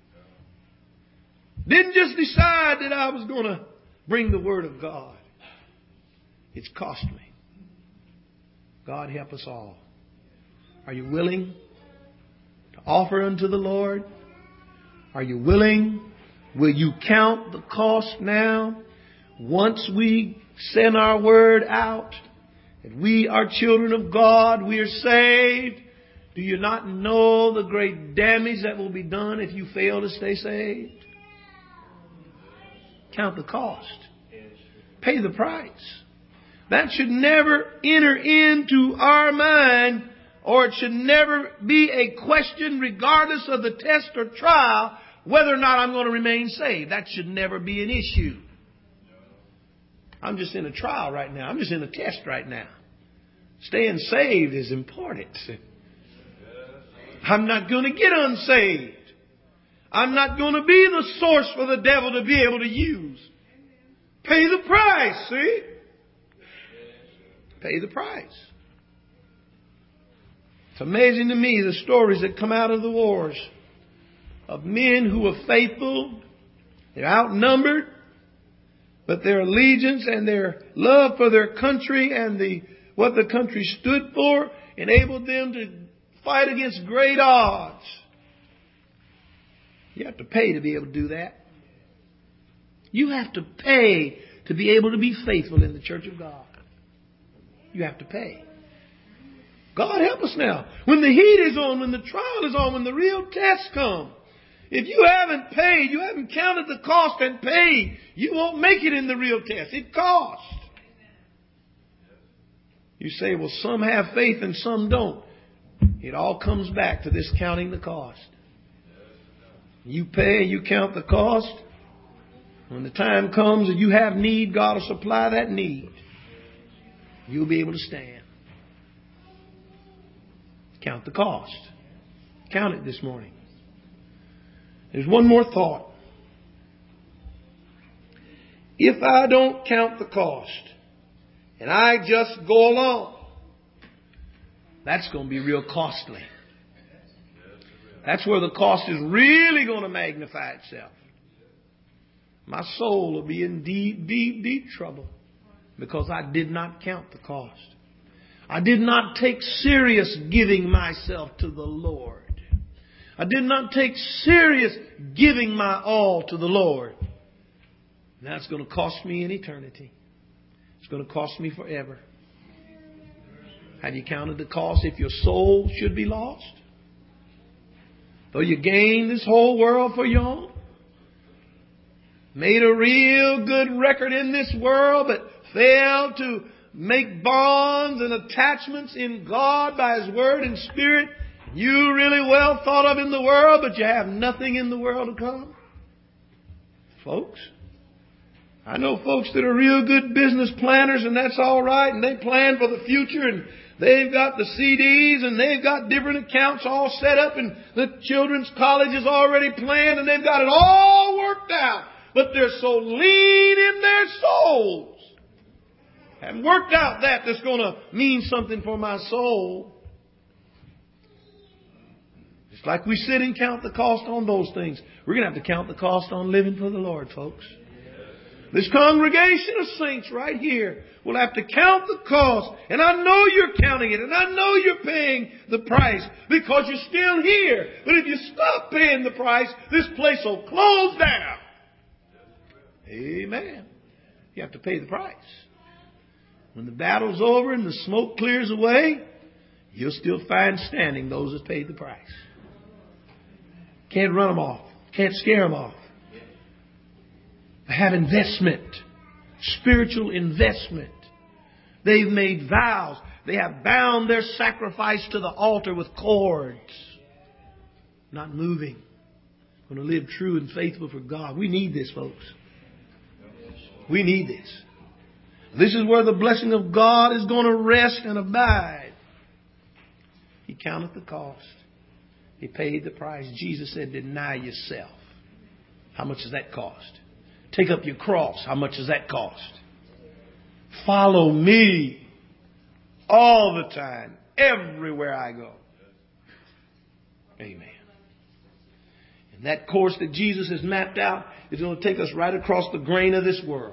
Speaker 1: Didn't just decide that I was going to bring the Word of God. It's cost me. God help us all. Are you willing to offer unto the Lord? Are you willing? Will you count the cost now? Once we send our word out, that we are children of God, we are saved. Do you not know the great damage that will be done if you fail to stay saved? Count the cost. Pay the price. That should never enter into our mind, or it should never be a question, regardless of the test or trial, whether or not I'm going to remain saved. That should never be an issue. I'm just in a trial right now. I'm just in a test right now. Staying saved is important. I'm not going to get unsaved. I'm not going to be the source for the devil to be able to use. Pay the price, see? Pay the price. It's amazing to me the stories that come out of the wars of men who are faithful. They're outnumbered, but their allegiance and their love for their country and what the country stood for enabled them to fight against great odds. You have to pay to be able to do that. You have to pay to be able to be faithful in the church of God. You have to pay. God help us now. When the heat is on, when the trial is on, when the real tests come, if you haven't paid, you haven't counted the cost and paid, you won't make it in the real test. It costs. You say, well, some have faith and some don't. It all comes back to this counting the cost. You pay, you count the cost. When the time comes and you have need, God will supply that need. You'll be able to stand. Count the cost. Count it this morning. There's one more thought. If I don't count the cost and I just go along, That's going to be real costly. That's where the cost is really going to magnify itself. My soul will be in deep, deep, deep trouble because I did not count the cost. I did not take serious giving myself to the Lord. I did not take serious giving my all to the Lord. Now it's going to cost me in eternity. It's going to cost me forever. Have you counted the cost if your soul should be lost? Though you gain this whole world for your own, made a real good record in this world, but failed to make bonds and attachments in God by His Word and Spirit. You really well thought of in the world, but you have nothing in the world to come. Folks, I know folks that are real good business planners, and that's all right, and they plan for the future, and they've got the CDs, and they've got different accounts all set up, and the children's college is already planned, and they've got it all worked out. But they're so lean in their souls. Haven't worked out that's going to mean something for my soul. Just like we sit and count the cost on those things, we're going to have to count the cost on living for the Lord, folks. This congregation of saints right here will have to count the cost. And I know you're counting it. And I know you're paying the price because you're still here. But if you stop paying the price, this place will close down. Amen. You have to pay the price. When the battle's over and the smoke clears away, you'll still find standing those that paid the price. Can't run them off. Can't scare them off. They have investment. Spiritual investment. They've made vows. They have bound their sacrifice to the altar with cords. Not moving. Going to live true and faithful for God. We need this, folks. We need this. This is where the blessing of God is going to rest and abide. He counted the cost. He paid the price. Jesus said, deny yourself. How much does that cost? Take up your cross. How much does that cost? Follow me all the time, everywhere I go. Amen. And that course that Jesus has mapped out is going to take us right across the grain of this world.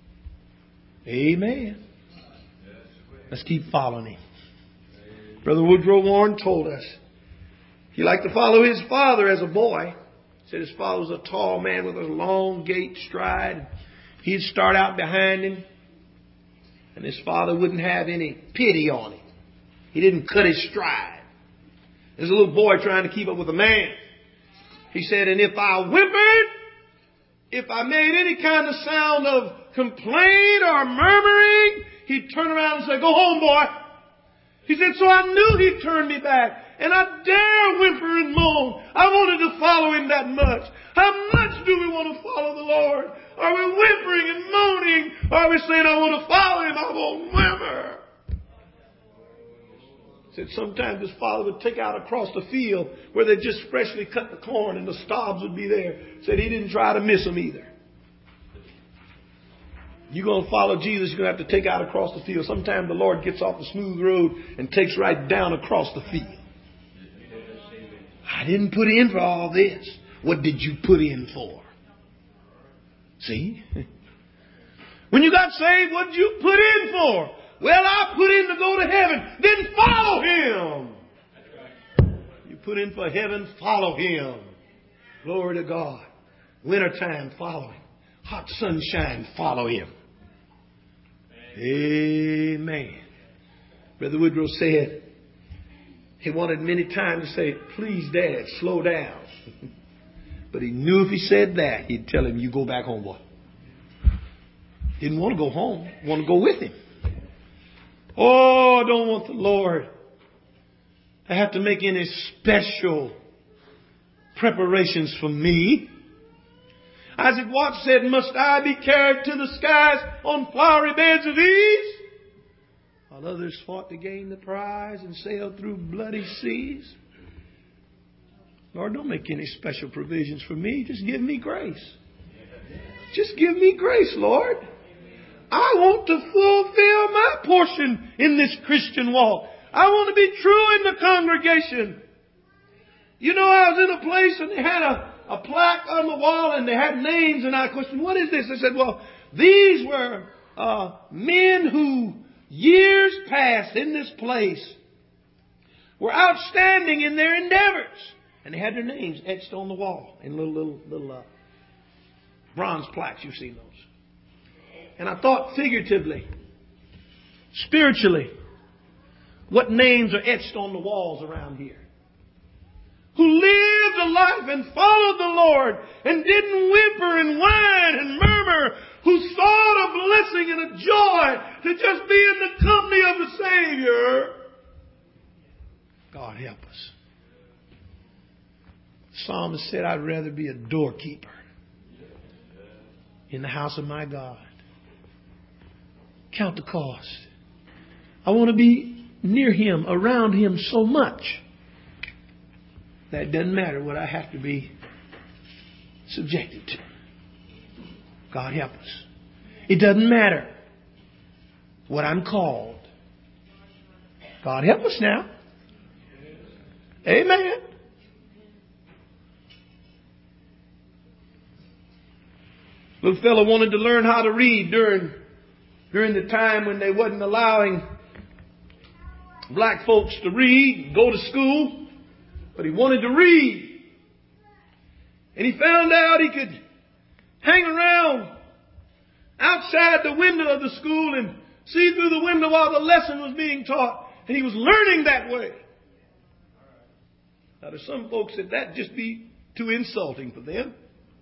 Speaker 1: Amen. Let's keep following Him. Brother Woodrow Warren told us he liked to follow his father as a boy. He said his father was a tall man with a long gait stride. He'd start out behind him, and his father wouldn't have any pity on him. He didn't cut his stride. There's a little boy trying to keep up with a man. He said, and if I whimpered, if I made any kind of sound of complaint or murmuring, he'd turn around and say, go home, boy. He said, so I knew He'd turn me back. And I dare whimper and moan. I wanted to follow Him that much. How much do we want to follow the Lord? Are we whimpering and moaning? Or are we saying, I want to follow Him, I won't whimper? He said sometimes his father would take out across the field where they just freshly cut the corn and the stalks would be there. He said he didn't try to miss them either. You're going to follow Jesus, you're going to have to take out across the field. Sometimes the Lord gets off the smooth road and takes right down across the field. I didn't put in for all this. What did you put in for? See? When you got saved, what did you put in for? Well, I put in to go to heaven. Then follow Him. You put in for heaven, follow Him. Glory to God. Wintertime, follow Him. Hot sunshine, follow Him. Amen. Brother Woodrow said he wanted many times to say, please, Dad, slow down. But he knew if he said that, he'd tell him, you go back home, boy. Didn't want to go home. Want to go with him. Oh, I don't want the Lord to have to make any special preparations for me. Isaac Watts said, must I be carried to the skies on flowery beds of ease? While others fought to gain the prize and sailed through bloody seas. Lord, don't make any special provisions for me. Just give me grace. Just give me grace, Lord. I want to fulfill my portion in this Christian walk. I want to be true in the congregation. You know, I was in a place and they had a plaque on the wall and they had names, and I questioned, what is this? They said, well, these were men who years past in this place were outstanding in their endeavors. And they had their names etched on the wall in little bronze plaques. You've seen those. And I thought figuratively, spiritually, what names are etched on the walls around here? Who lived a life and followed the Lord and didn't whimper and whine and murmur, who sought a blessing and a joy to just be in the company of the Savior. God help us. The psalmist said, I'd rather be a doorkeeper in the house of my God. Count the cost. I want to be near Him, around Him so much that it doesn't matter what I have to be subjected to. God help us. It doesn't matter what I'm called. God help us now. Amen. Little fellow wanted to learn how to read during the time when they wasn't allowing black folks to read and go to school. But he wanted to read. And he found out he could hang around outside the window of the school and see through the window while the lesson was being taught. And he was learning that way. Now there's some folks that that'd just be too insulting for them.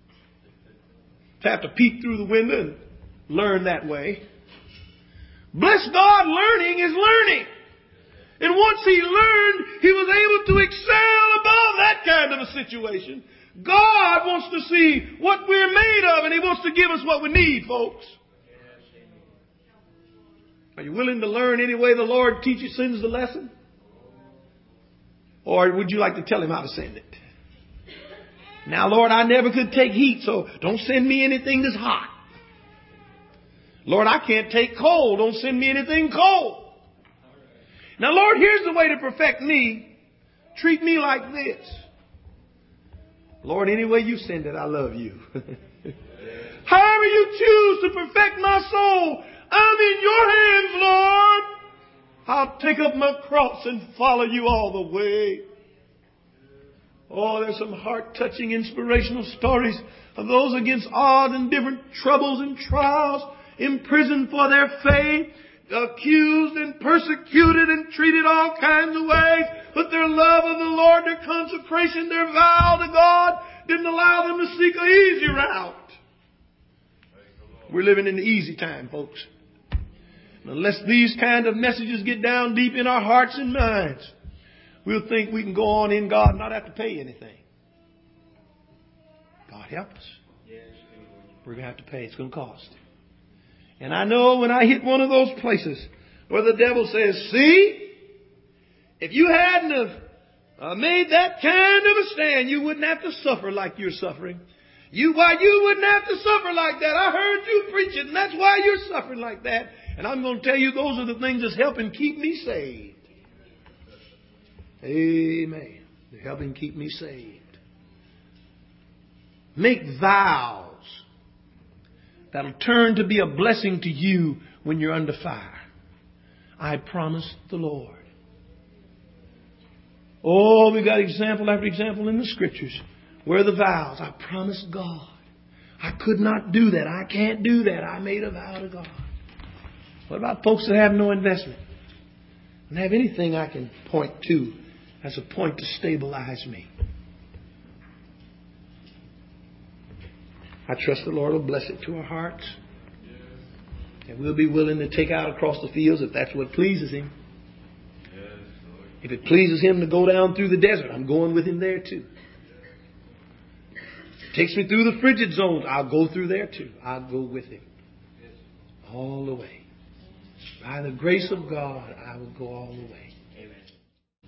Speaker 1: To have to peek through the window and learn that way. Bless God, learning is learning. And once he learned, he was able to excel above that kind of a situation. God wants to see what we're made of, and He wants to give us what we need, folks. Are you willing to learn any way the Lord teaches, sends the lesson? Or would you like to tell Him how to send it? Now, Lord, I never could take heat, so don't send me anything that's hot. Lord, I can't take cold. Don't send me anything cold. Now, Lord, here's the way to perfect me. Treat me like this. Lord, any way you send it, I love you. However you choose to perfect my soul, I'm in your hands, Lord. I'll take up my cross and follow you all the way. Oh, there's some heart-touching, inspirational stories of those against odd and different troubles and trials, imprisoned for their faith, accused and persecuted and treated all kinds of ways. But their love of the Lord, their consecration, their vow to God didn't allow them to seek an easy route. We're living in the easy time, folks. Unless these kind of messages get down deep in our hearts and minds, we'll think we can go on in God and not have to pay anything. God help us. We're going to have to pay. It's going to cost. And I know when I hit one of those places where the devil says, see, if you hadn't have made that kind of a stand, you wouldn't have to suffer like you're suffering. You wouldn't have to suffer like that. I heard you preach it, and that's why you're suffering like that. And I'm going to tell you, those are the things that's helping keep me saved. Amen. They're helping keep me saved. Make vows that'll turn to be a blessing to you when you're under fire. I promise the Lord. Oh, we got example after example in the Scriptures. Where are the vows? I promise God. I could not do that. I can't do that. I made a vow to God. What about folks that have no investment? Don't have anything I can point to as a point to stabilize me. I trust the Lord will bless it to our hearts. And we'll be willing to take out across the fields if that's what pleases Him. If it pleases Him to go down through the desert, I'm going with Him there too. If it takes me through the frigid zones, I'll go through there too. I'll go with Him. All the way. By the grace of God, I will go all the way.